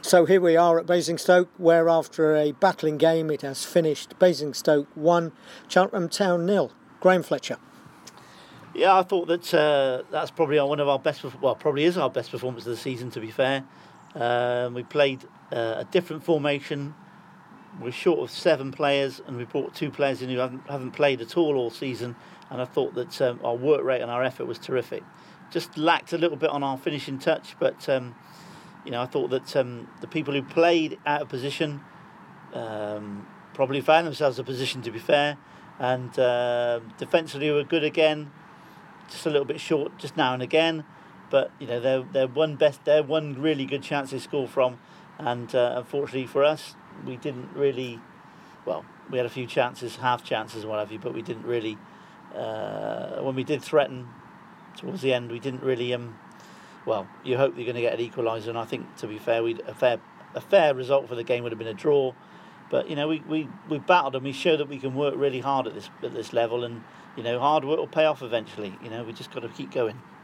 So here we are at Basingstoke, where after a battling game it has finished Basingstoke 1, Cheltenham Town 0. Graham Fletcher. Yeah, I thought that that's probably one of our best, probably is our best performance of the season, to be fair. We played a different formation. We're short of 7 players, and we brought 2 players in who haven't played at all season. And I thought that our work rate and our effort was terrific. Just lacked a little bit on our finishing touch, but I thought that the people who played out of position probably found themselves a position, to be fair. And defensively were good again, just a little bit short just now and again. But they're one really good chance they score from, and unfortunately for us, we didn't really. Well, we had a few chances, half chances and what have you, but we didn't really. When we did threaten towards the end, we didn't really. You hope you're going to get an equaliser, and I think, to be fair, a fair result for the game would have been a draw. But we battled and we showed that we can work really hard at this level, and hard work will pay off eventually. We just got to keep going.